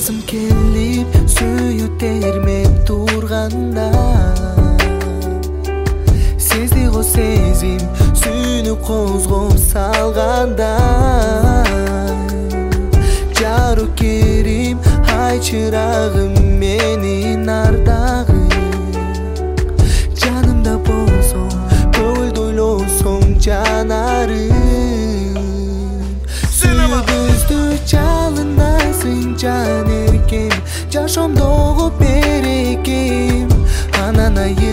Басым келип сүйүү термеп турганда, сезди го сезим сүйүнүп козгоп салганда. Жару керим ай чырагым менин ардагым, жанымда болсоң көңүлдү ойлосоң жанарым. Сүйгүздү жалындасың жан эркем, жашоомдогу берекем. Анан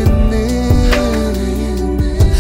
айынын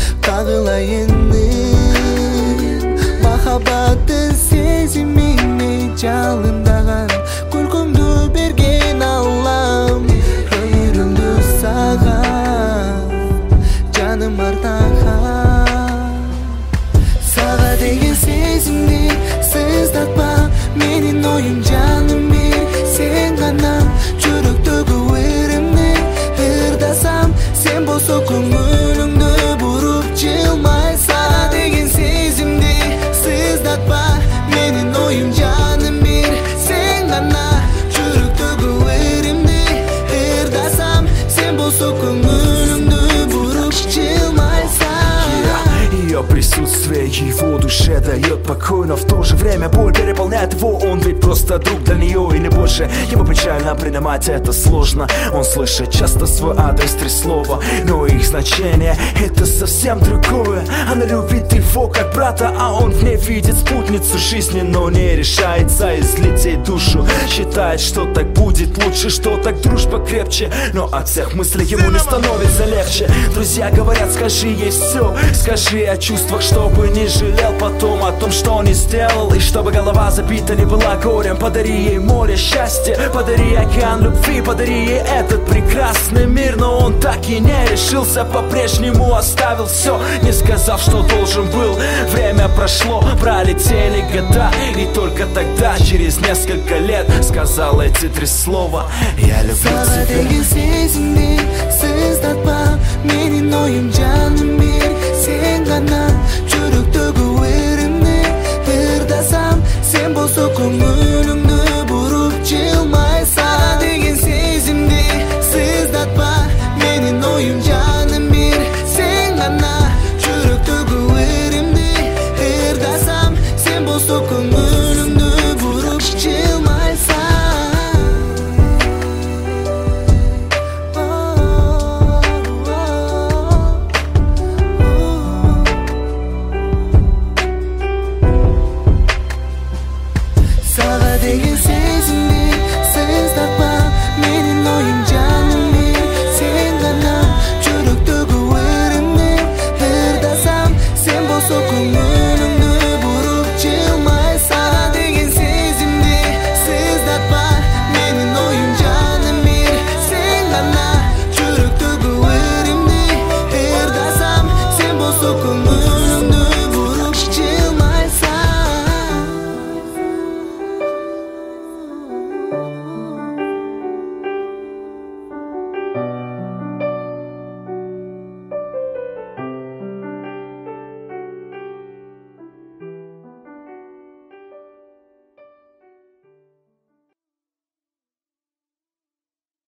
кагылайынын, махаббаттын сезимине жалындаган күлкүмдү берген Аллам. Өмүрүмдү сага жаным артаган, сага деген сезимди сыздатпа, менин оюм жаным бир сен гана. Жүрөктөгү өрүмдү ырдасам, сен болсо көңүлүңдү буруп жылмай. Сага деген сезимди сыздатпа, менин оюм жаным бир сен гана. Жүрөктөгү өрүмдү ырдасам, сен болсо көңүлүңдү буруп жылмай. Ее присутствие его душе дает покой, но в то же время боль переполняет его. Он ведь просто друг для нее или больше. Ему печально принимать это сложно. Он слышит часто свой адрес 3 слова, но их значение это совсем другое. Она любит его как брата, а он в ней видит спутницу жизни, но не решается излить ей душу. Считает, что так будет лучше, что так дружба крепче, но от всех мыслей ему не становится легче. Друзья говорят, скажи ей все, скажи о чувствах, чтобы не жалел потом о том, что не сделал, и чтобы голова забита не была горем. Подари ей море счастья, подари океан любви, подари ей этот прекрасный мир. Но он так и не решился, по-прежнему оставил все, не сказав, что должен был. Время прошло, пролетели года, и только тогда, через несколько лет, сказал эти 3 слова: я люблю тебя.